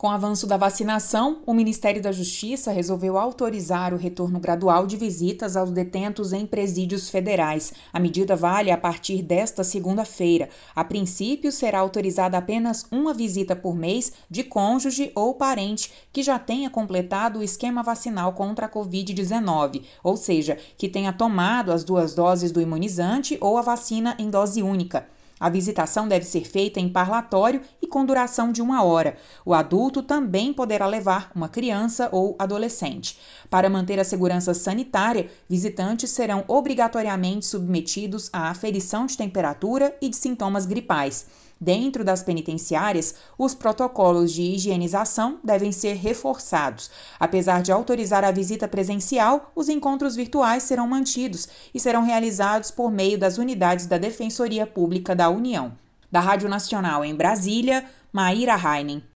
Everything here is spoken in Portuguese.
Com o avanço da vacinação, o Ministério da Justiça resolveu autorizar o retorno gradual de visitas aos detentos em presídios federais. A medida vale a partir desta segunda-feira. A princípio, será autorizada apenas uma visita por mês de cônjuge ou parente que já tenha completado o esquema vacinal contra a Covid-19, ou seja, que tenha tomado as 2 doses do imunizante ou a vacina em dose única. A visitação deve ser feita em parlatório e com duração de 1 hora. O adulto também poderá levar uma criança ou adolescente. Para manter a segurança sanitária, visitantes serão obrigatoriamente submetidos à aferição de temperatura e de sintomas gripais. Dentro das penitenciárias, os protocolos de higienização devem ser reforçados. Apesar de autorizar a visita presencial, os encontros virtuais serão mantidos e serão realizados por meio das unidades da Defensoria Pública da União. Da Rádio Nacional em Brasília, Maíra Heinen.